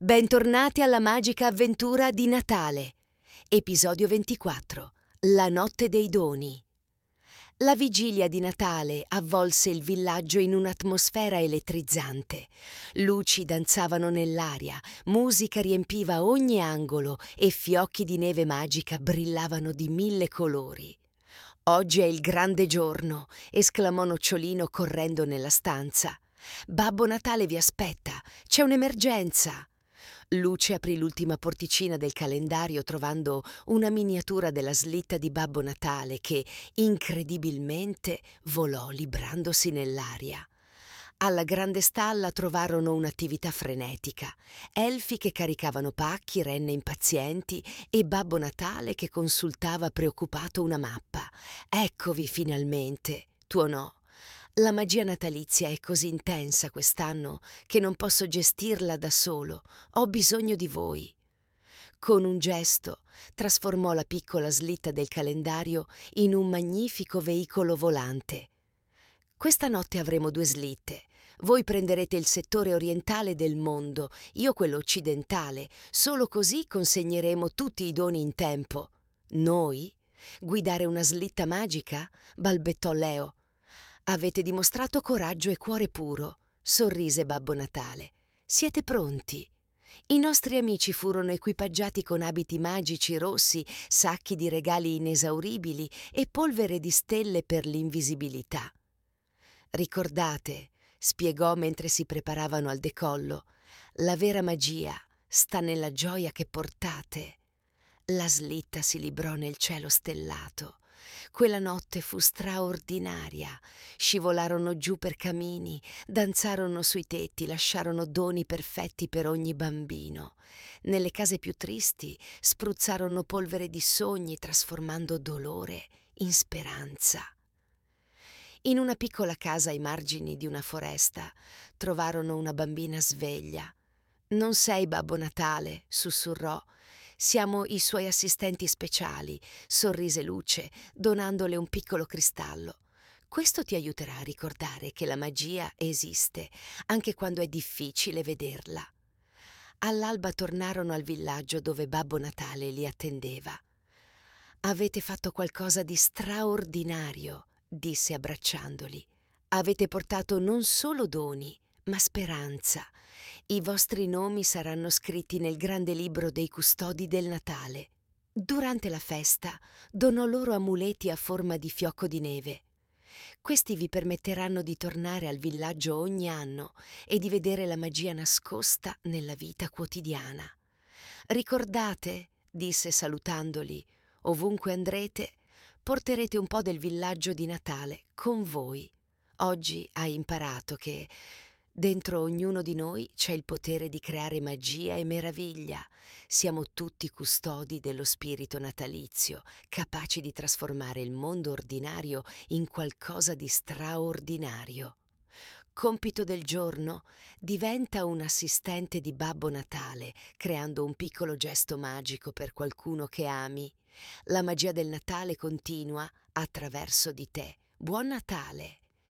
Bentornati alla magica avventura di Natale. Episodio 24. La notte dei doni. La vigilia di Natale avvolse il villaggio in un'atmosfera elettrizzante. Luci danzavano nell'aria, musica riempiva ogni angolo e fiocchi di neve magica brillavano di 1000 colori. «Oggi è il grande giorno», esclamò Nocciolino correndo nella stanza. «Babbo Natale vi aspetta, c'è un'emergenza!» Luce aprì l'ultima porticina del calendario trovando una miniatura della slitta di Babbo Natale che, incredibilmente, volò librandosi nell'aria. Alla grande stalla trovarono un'attività frenetica, elfi che caricavano pacchi, renne impazienti e Babbo Natale che consultava preoccupato una mappa. «Eccovi finalmente», tuonò. «La magia natalizia è così intensa quest'anno che non posso gestirla da solo. Ho bisogno di voi». Con un gesto trasformò la piccola slitta del calendario in un magnifico veicolo volante. «Questa notte avremo 2 slitte. Voi prenderete il settore orientale del mondo, io quello occidentale. Solo così consegneremo tutti i doni in tempo». «Noi? Guidare una slitta magica?» balbettò Leo. «Avete dimostrato coraggio e cuore puro», sorrise Babbo Natale. «Siete pronti?» I nostri amici furono equipaggiati con abiti magici rossi, sacchi di regali inesauribili e polvere di stelle per l'invisibilità. «Ricordate», spiegò mentre si preparavano al decollo, «la vera magia sta nella gioia che portate». La slitta si librò nel cielo stellato. Quella notte fu straordinaria. Scivolarono giù per camini, danzarono sui tetti, lasciarono doni perfetti per ogni bambino. Nelle case più tristi spruzzarono polvere di sogni, trasformando dolore in speranza. In una piccola casa ai margini di una foresta trovarono una bambina sveglia. «Non sei Babbo Natale», sussurrò. «Siamo i suoi assistenti speciali», sorrise Luce, donandole un piccolo cristallo. «Questo ti aiuterà a ricordare che la magia esiste, anche quando è difficile vederla». All'alba tornarono al villaggio dove Babbo Natale li attendeva. «Avete fatto qualcosa di straordinario», disse abbracciandoli. «Avete portato non solo doni, ma speranza. I vostri nomi saranno scritti nel grande libro dei custodi del Natale». Durante la festa donò loro amuleti a forma di fiocco di neve. «Questi vi permetteranno di tornare al villaggio ogni anno e di vedere la magia nascosta nella vita quotidiana. Ricordate», disse salutandoli, «ovunque andrete, porterete un po' del villaggio di Natale con voi. Oggi hai imparato che dentro ognuno di noi c'è il potere di creare magia e meraviglia. Siamo tutti custodi dello spirito natalizio, capaci di trasformare il mondo ordinario in qualcosa di straordinario. Compito del giorno: diventa un assistente di Babbo Natale, creando un piccolo gesto magico per qualcuno che ami. La magia del Natale continua attraverso di te. Buon Natale!»